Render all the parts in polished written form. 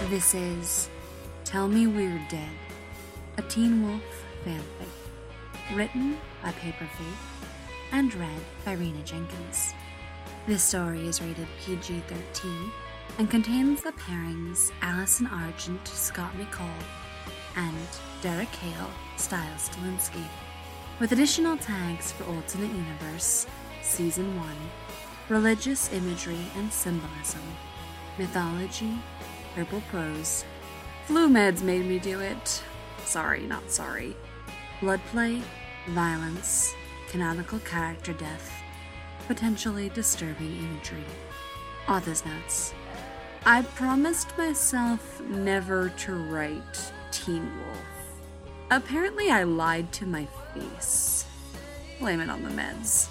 This is Tell Me We're Dead, a Teen Wolf fanfic, written by Paper Faith and read by Rena Jenkins. This story is rated PG-13 and contains the pairings Allison Argent, Scott McCall, and Derek Hale, Styles Stilinski, with additional tags for Alternate Universe, Season 1, religious imagery and symbolism, mythology, purple prose, flu meds made me do it, sorry, not sorry, bloodplay, violence, canonical character death, potentially disturbing imagery. Author's notes. I promised myself never to write Teen Wolf. Apparently I lied to my face. Blame it on the meds.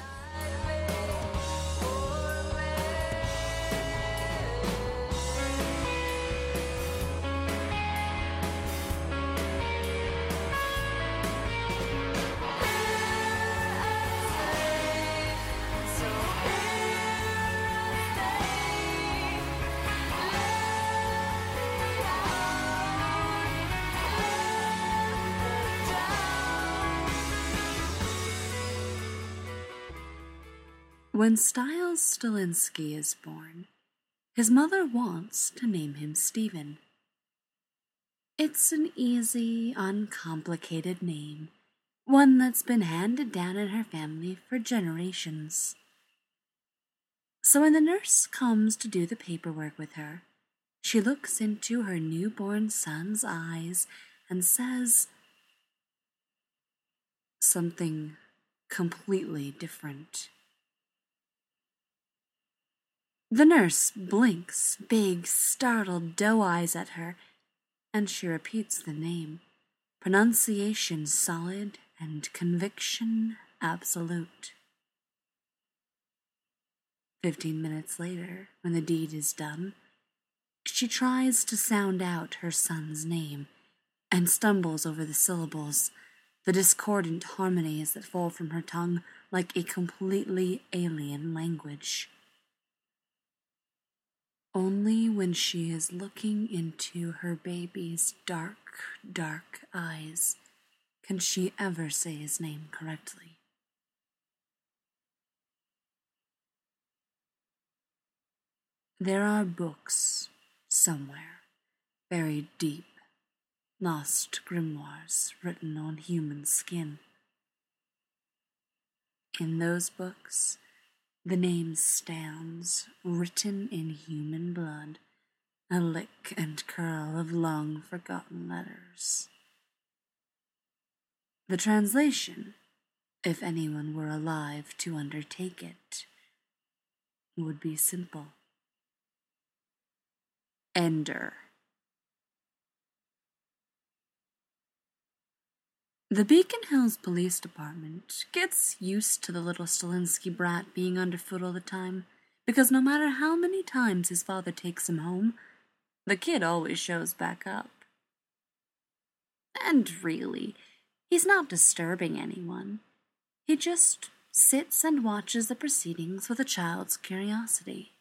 When Styles Stilinski is born, his mother wants to name him Steven. It's an easy, uncomplicated name, one that's been handed down in her family for generations. So when the nurse comes to do the paperwork with her, she looks into her newborn son's eyes and says something completely different. The nurse blinks big, startled doe eyes at her, and she repeats the name, pronunciation solid and conviction absolute. 15 minutes later, when the deed is done, she tries to sound out her son's name and stumbles over the syllables, the discordant harmonies that fall from her tongue like a completely alien language. Only when she is looking into her baby's dark, dark eyes can she ever say his name correctly. There are books somewhere, buried deep, lost grimoires written on human skin. In those books, the name stands, written in human blood, a lick and curl of long-forgotten letters. The translation, if anyone were alive to undertake it, would be simple. Ender. The Beacon Hills Police Department gets used to the little Stilinski brat being underfoot all the time, because no matter how many times his father takes him home, the kid always shows back up. And really, he's not disturbing anyone. He just sits and watches the proceedings with a child's curiosity.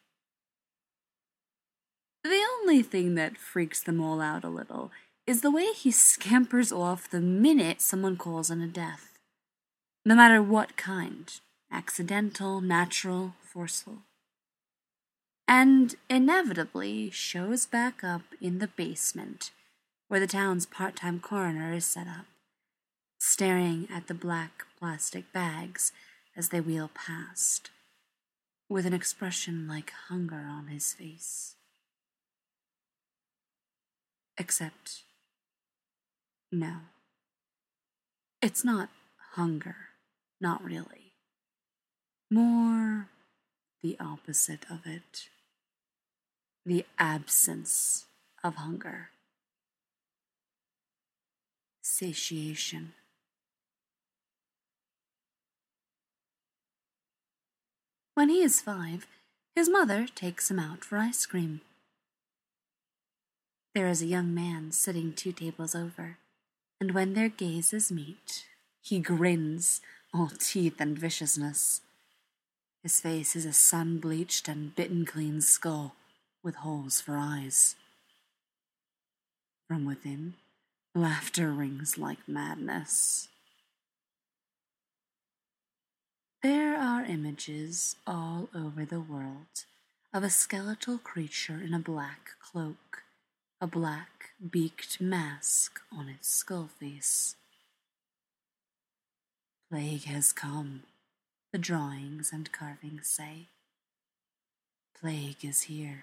The only thing that freaks them all out a little is the way he scampers off the minute someone calls in a death. No matter what kind, accidental, natural, forceful. And inevitably shows back up in the basement, where the town's part-time coroner is set up, staring at the black plastic bags as they wheel past, with an expression like hunger on his face. Except, no. It's not hunger, not really. More the opposite of it. The absence of hunger. Satiation. When he is 5, his mother takes him out for ice cream. There is a young man sitting 2 tables over, and when their gazes meet, he grins, all teeth and viciousness. His face is a sun-bleached and bitten-clean skull, with holes for eyes. From within, laughter rings like madness. There are images all over the world of a skeletal creature in a black cloak, a black beaked mask on its skull face. Plague has come, the drawings and carvings say. Plague is here.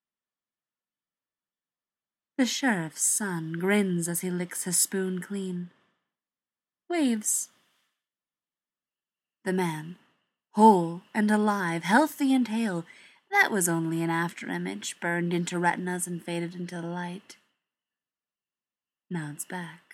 The sheriff's son grins as he licks his spoon clean. Waves. The man, whole and alive, healthy and hale, that was only an afterimage burned into retinas and faded into the light. Nods back.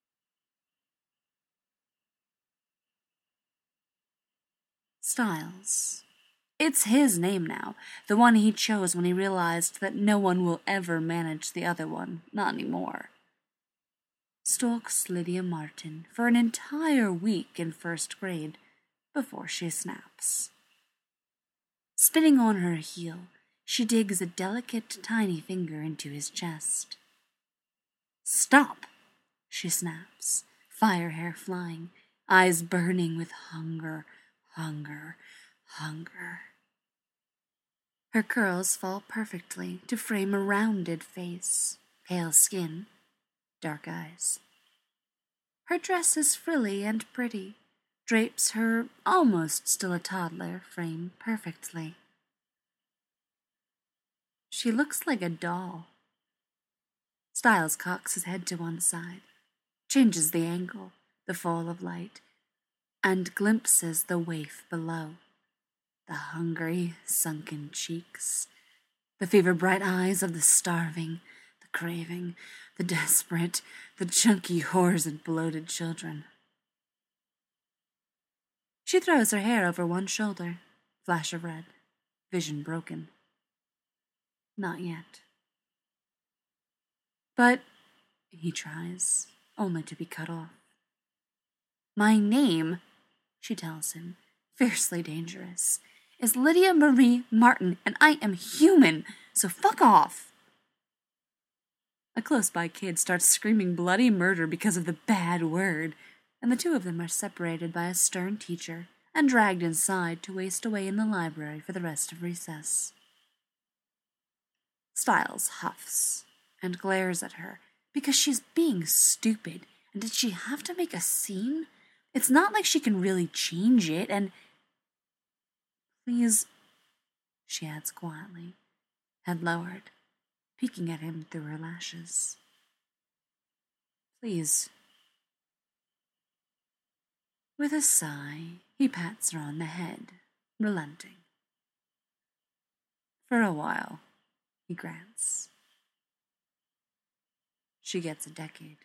Styles. It's his name now, the one he chose when he realized that no one will ever manage the other one, not anymore. Stalks Lydia Martin for an entire week in first grade before she snaps. Spinning on her heel, she digs a delicate, tiny finger into his chest. Stop, she snaps, fire hair flying, eyes burning with hunger, hunger, hunger. Her curls fall perfectly to frame a rounded face, pale skin, dark eyes. Her dress is frilly and pretty, drapes her almost still a toddler frame perfectly. She looks like a doll. Styles cocks his head to one side, changes the angle, the fall of light, and glimpses the waif below. The hungry, sunken cheeks, the fever-bright eyes of the starving, the craving, the desperate, the chunky whores and bloated children. She throws her hair over one shoulder, flash of red, vision broken. Not yet. But he tries, only to be cut off. My name, she tells him, fiercely dangerous, is Lydia Marie Martin, and I am human, so fuck off. A close-by kid starts screaming bloody murder because of the bad word, and the two of them are separated by a stern teacher and dragged inside to waste away in the library for the rest of recess. Styles huffs and glares at her because she's being stupid, and did she have to make a scene? It's not like she can really change it, and... Please, she adds quietly, head lowered, peeking at him through her lashes. Please. With a sigh, he pats her on the head, relenting. For a while, he grants. She gets a decade.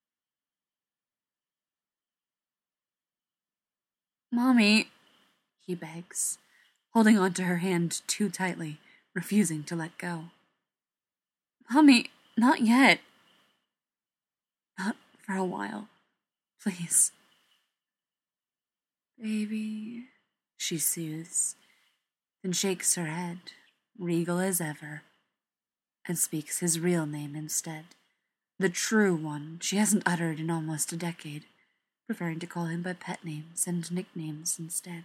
Mommy, he begs, holding onto her hand too tightly, refusing to let go. Mommy, not yet. Not for a while, please. Baby, she soothes, then shakes her head, regal as ever, and speaks his real name instead, the true one she hasn't uttered in almost a decade, preferring to call him by pet names and nicknames instead.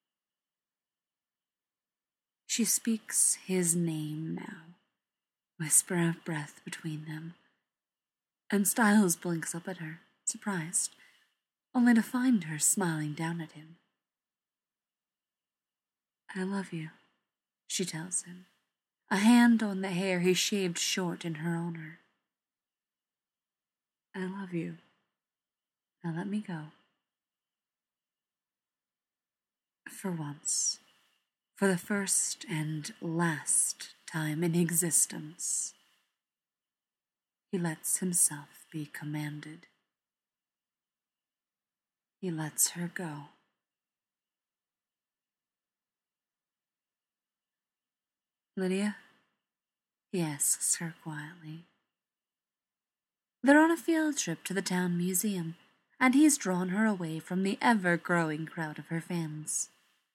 She speaks his name now, whisper of breath between them, and Styles blinks up at her, surprised, only to find her smiling down at him. I love you, she tells him, a hand on the hair he shaved short in her honor. I love you. Now let me go. For once, for the first and last time in existence, he lets himself be commanded. He lets her go. Lydia? He asks her quietly. They're on a field trip to the town museum, and he's drawn her away from the ever-growing crowd of her fans.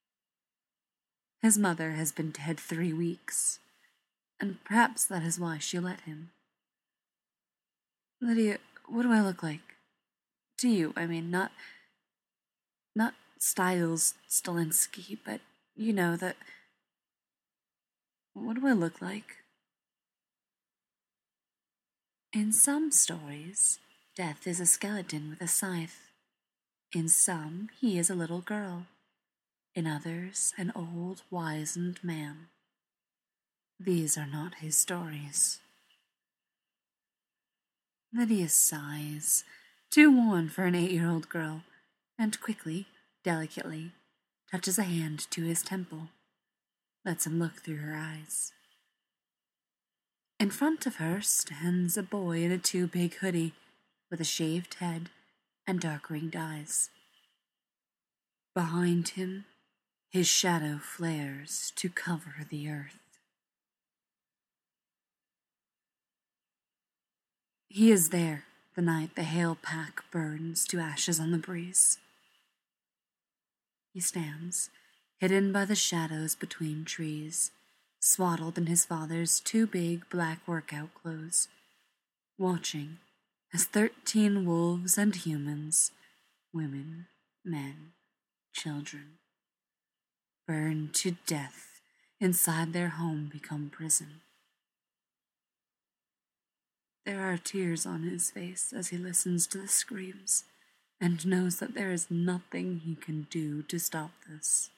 His mother has been dead 3 weeks, and perhaps that is why she let him. Lydia, what do I look like? To you, I mean, not Styles Stilinski, but you know that. What do I look like? In some stories, Death is a skeleton with a scythe. In some, he is a little girl. In others, an old, wizened man. These are not his stories. Lydia sighs, too worn for an 8-year-old girl, and quickly, delicately, touches a hand to his temple, lets him look through her eyes. In front of her stands a boy in a too-big hoodie, with a shaved head and dark-ringed eyes. Behind him, his shadow flares to cover the earth. He is there the night the hail pack burns to ashes on the breeze. He stands, hidden by the shadows between trees, swaddled in his father's too big black workout clothes, watching as 13 wolves and humans, women, men, children, burn to death inside their home become prison. There are tears on his face as he listens to the screams and knows that there is nothing he can do to stop this.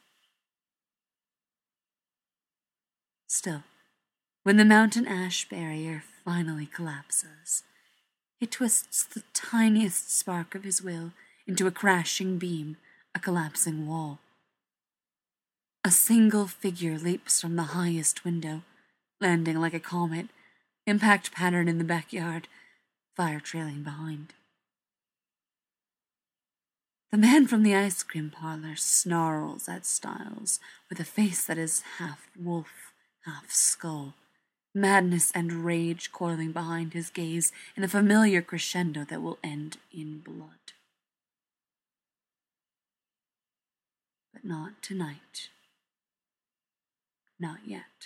Still, when the mountain ash barrier finally collapses, he twists the tiniest spark of his will into a crashing beam, a collapsing wall. A single figure leaps from the highest window, landing like a comet, impact pattern in the backyard, fire trailing behind. The man from the ice cream parlor snarls at Styles with a face that is half wolf, half skull, madness and rage coiling behind his gaze in a familiar crescendo that will end in blood. But not tonight. Not yet.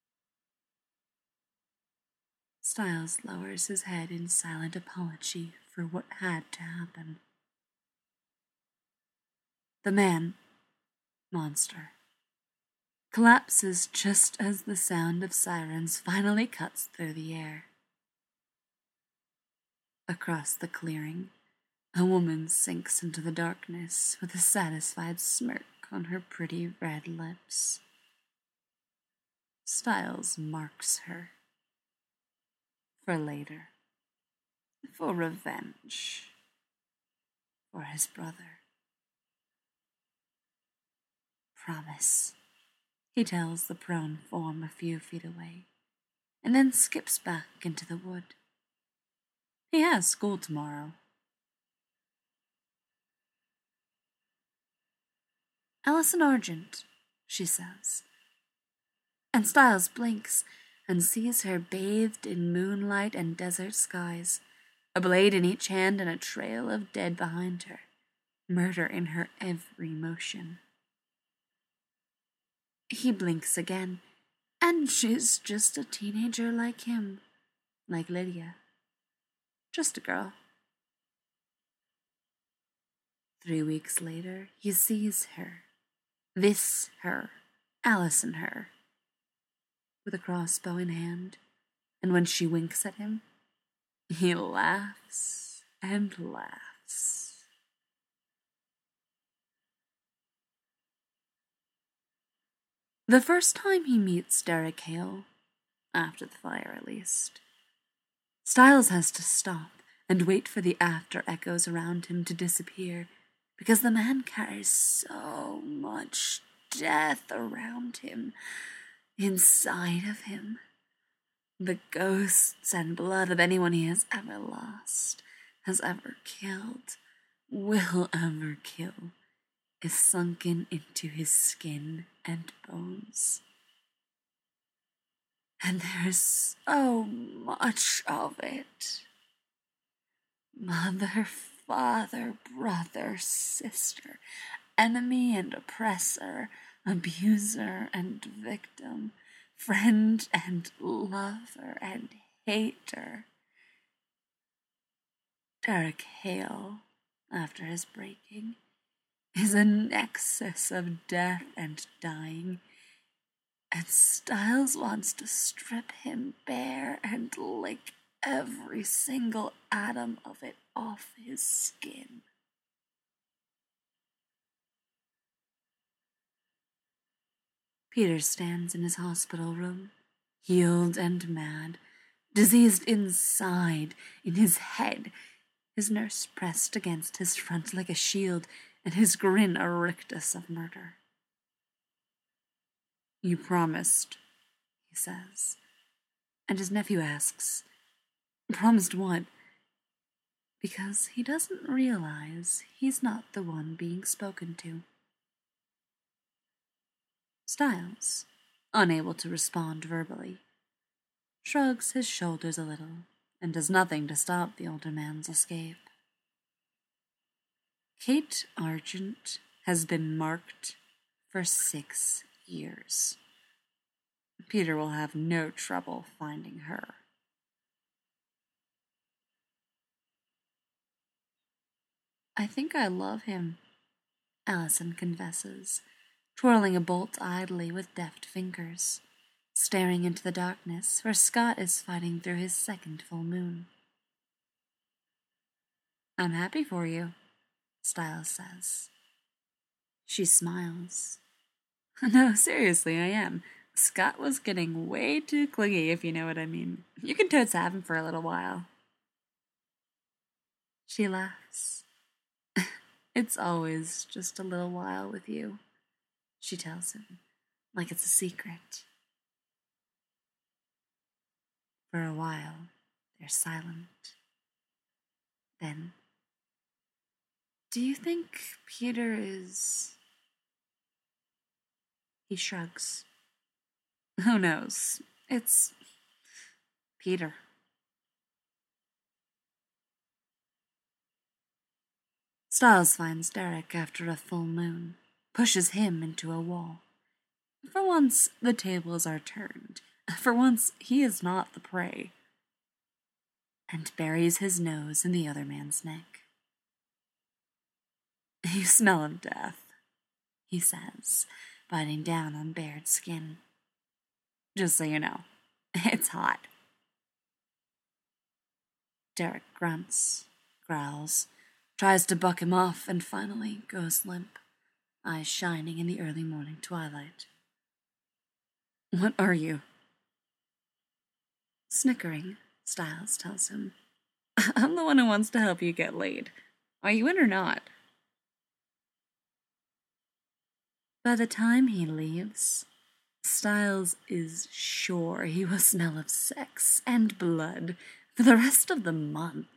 Styles lowers his head in silent apology for what had to happen. The man, monster, collapses just as the sound of sirens finally cuts through the air. Across the clearing, a woman sinks into the darkness with a satisfied smirk on her pretty red lips. Styles marks her. For later. For revenge. For his brother. Promise, he tells the prone form a few feet away, and then skips back into the wood. He has school tomorrow. Allison Argent, she says. And Styles blinks and sees her bathed in moonlight and desert skies, a blade in each hand and a trail of dead behind her, murder in her every motion. He blinks again, and she's just a teenager like him, like Lydia. Just a girl. 3 weeks later, he sees her. This her, Allison her, with a crossbow in hand, and when she winks at him, he laughs and laughs. The first time he meets Derek Hale, after the fire at least, Styles has to stop and wait for the after echoes around him to disappear, because the man carries so much death around him, inside of him. The ghosts and blood of anyone he has ever lost, has ever killed, will ever kill, is sunken into his skin and bones. And there's so much of it. Mother, father, brother, sister, enemy and oppressor, abuser and victim, friend and lover and hater. Derek Hale, after his breaking, is a nexus of death and dying, and Styles wants to strip him bare and lick every single atom of it off his skin. Peter stands in his hospital room, healed and mad, diseased inside, in his head, his nurse pressed against his front like a shield, and his grin a rictus of murder. "You promised," he says, and his nephew asks, "Promised what?" Because he doesn't realize he's not the one being spoken to. Styles, unable to respond verbally, shrugs his shoulders a little and does nothing to stop the older man's escape. Kate Argent has been marked for 6 years. Peter will have no trouble finding her. "I think I love him," Allison confesses, twirling a bolt idly with deft fingers, staring into the darkness where Scott is fighting through his second full moon. "I'm happy for you," Styles says. She smiles. "No, seriously, I am. Scott was getting way too clingy, if you know what I mean. You can totes have him for a little while." She laughs. "It's always just a little while with you," she tells him, like it's a secret. For a while, they're silent. Then, "Do you think Peter is—" He shrugs. "Who knows? It's Peter." Styles finds Derek after a full moon, pushes him into a wall. For once, the tables are turned. For once, he is not the prey. And buries his nose in the other man's neck. "You smell of death," he says, biting down on bared skin. "Just so you know, it's hot." Derek grunts, growls, tries to buck him off, and finally goes limp, eyes shining in the early morning twilight. "What are you?" "Snickering," Styles tells him. "I'm the one who wants to help you get laid. Are you in or not?" By the time he leaves, Styles is sure he will smell of sex and blood for the rest of the month.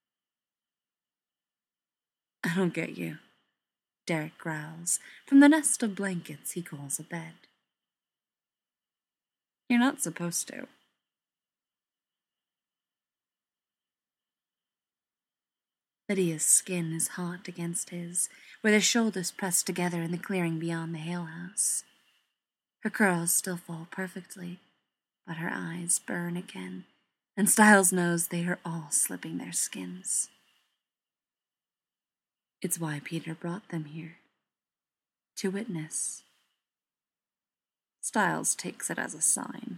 "I don't get you," Derek growls from the nest of blankets he calls a bed. "You're not supposed to." Lydia's skin is hot against his, where their shoulders press together in the clearing beyond the Hale house. Her curls still fall perfectly, but her eyes burn again, and Styles knows they are all slipping their skins. It's why Peter brought them here. To witness. Styles takes it as a sign.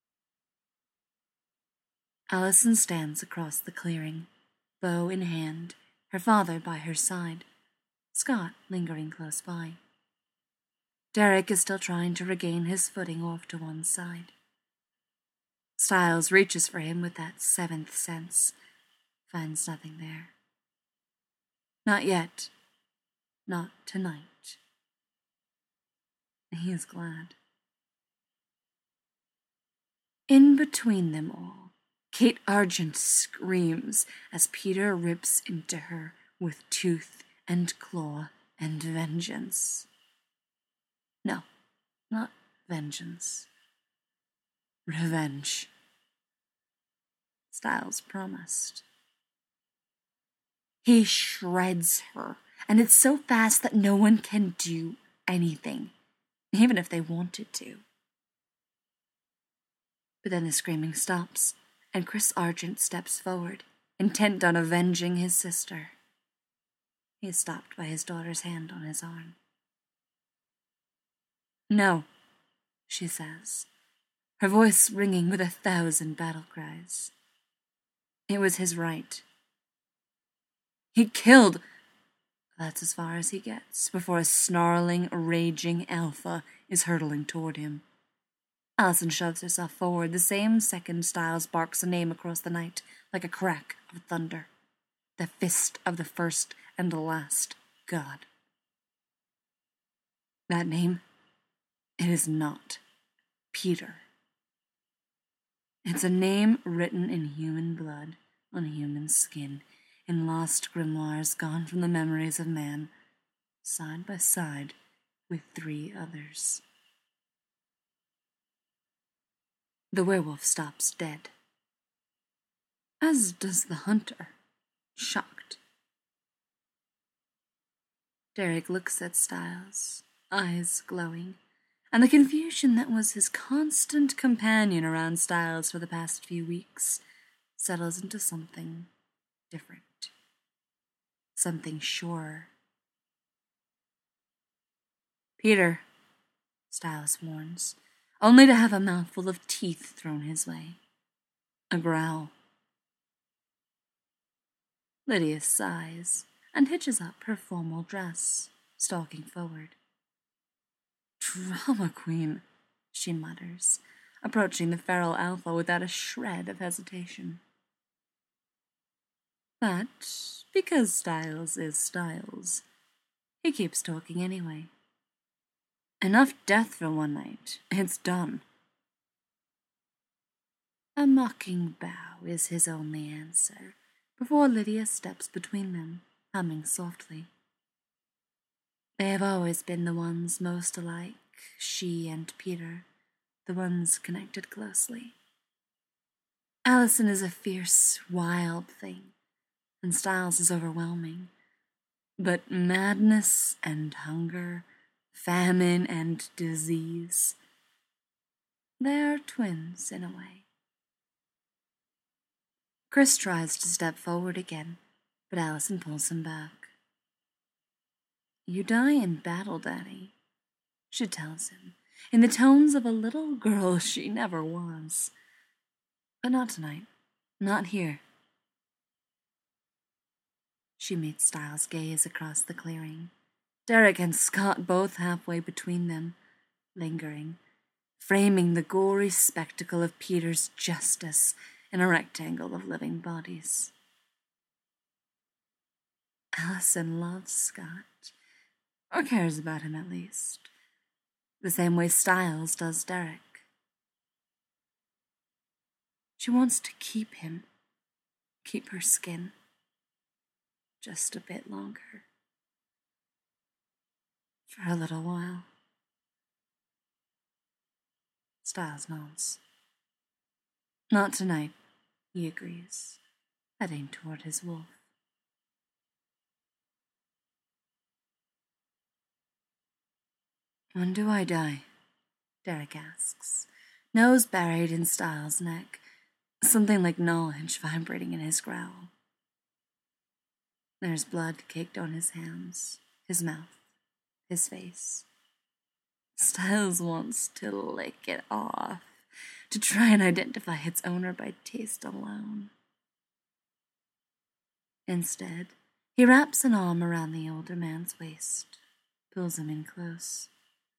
Allison stands across the clearing, bow in hand, her father by her side, Scott lingering close by. Derek is still trying to regain his footing off to one side. Styles reaches for him with that seventh sense, finds nothing there. Not yet. Not tonight. He is glad. In between them all, Kate Argent screams as Peter rips into her with tooth and claw and vengeance. No, not vengeance. Revenge. Styles promised. He shreds her, and it's so fast that no one can do anything, even if they wanted to. But then the screaming stops, and Chris Argent steps forward, intent on avenging his sister. He is stopped by his daughter's hand on his arm. "No," she says, her voice ringing with 1,000 battle cries. It was his right. He killed. That's as far as he gets before a snarling, raging alpha is hurtling toward him. Allison shoves herself forward. The same second Styles barks a name across the night, like a crack of thunder. The fist of the first and the last god. That name, it is not Peter. It's a name written in human blood, on human skin, in lost grimoires gone from the memories of man, side by side with 3 others. The werewolf stops dead, as does the hunter, shocked. Derek looks at Styles, eyes glowing, and the confusion that was his constant companion around Styles for the past few weeks settles into something different, something surer. "Peter," Styles warns, only to have a mouthful of teeth thrown his way. A growl. Lydia sighs and hitches up her formal dress, stalking forward. "Drama queen," she mutters, approaching the feral alpha without a shred of hesitation. But, because Styles is Styles, he keeps talking anyway. Enough death for one night. It's done. A mocking bow is his only answer, before Lydia steps between them, humming softly. They have always been the ones most alike, she and Peter, the ones connected closely. Allison is a fierce, wild thing, and Styles is overwhelming. But madness and hunger, famine and disease, they are twins in a way. Chris tries to step forward again, but Allison pulls him back. "You die in battle, Daddy," she tells him, in the tones of a little girl she never was. "But not tonight. Not here." She meets Styles' gaze across the clearing. Derek and Scott both halfway between them, lingering, framing the gory spectacle of Peter's justice in a rectangle of living bodies. Allison loves Scott, or cares about him at least, the same way Styles does Derek. She wants to keep him, keep her skin, just a bit longer. For a little while. Styles nods. "Not tonight," he agrees, heading toward his wolf. "When do I die?" Derek asks, nose buried in Styles' neck, something like knowledge vibrating in his growl. There's blood caked on his hands, his mouth, his face. Styles wants to lick it off, to try and identify its owner by taste alone. Instead, he wraps an arm around the older man's waist, pulls him in close.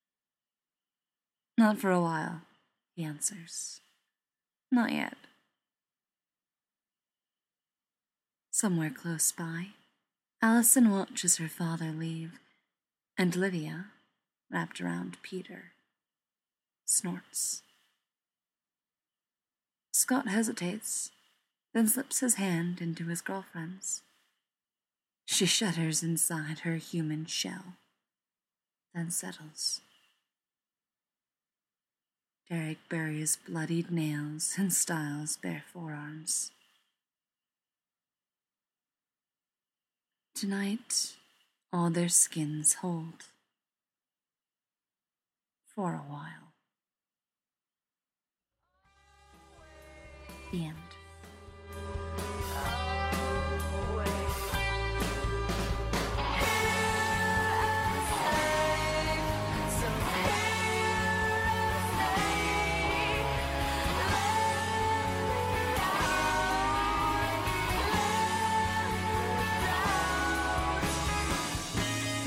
"Not for a while," he answers. "Not yet." Somewhere close by, Allison watches her father leave, and Lydia, wrapped around Peter, snorts. Scott hesitates, then slips his hand into his girlfriend's. She shudders inside her human shell, then settles. Derek buries bloodied nails in Styles' bare forearms. Tonight, all their skins hold. For a while. The end.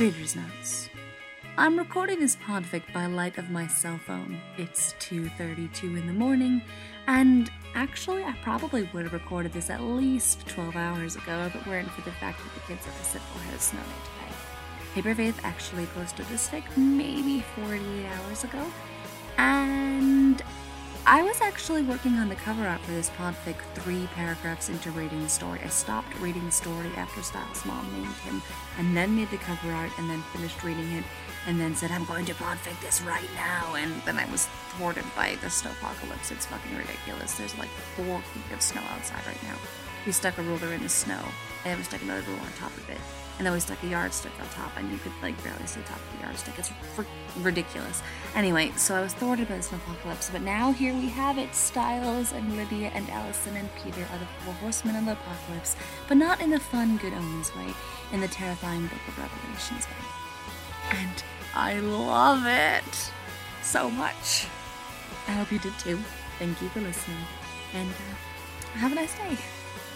Reader's Notes. I'm recording this podfic by light of my cell phone. It's 2:32 in the morning, and actually I probably would have recorded this at least 12 hours ago if it weren't for the fact that the kids at the Citadel had snowed today. Paper Faith actually posted this fic maybe 48 hours ago, and I was actually working on the cover art for this podfic 3 paragraphs into reading the story. I stopped reading the story after Styles' mom named him, and then made the cover art, and then finished reading it, and then said, I'm going to podfic this right now, and then I was thwarted by the snowpocalypse. It's fucking ridiculous. There's like 4 feet of snow outside right now. We stuck a ruler in the snow, and we stuck another ruler on top of it, and then we stuck a yardstick on top, and you could like barely see the top of the yardstick. It's ridiculous. Anyway, so I was thwarted by the snowpocalypse, but now here we have it. Styles and Lydia and Allison and Peter are the 4 horsemen of the apocalypse, but not in the fun Good Omens way, in the terrifying Book of Revelations way. And I love it so much. I hope you did too. Thank you for listening, and have a nice day.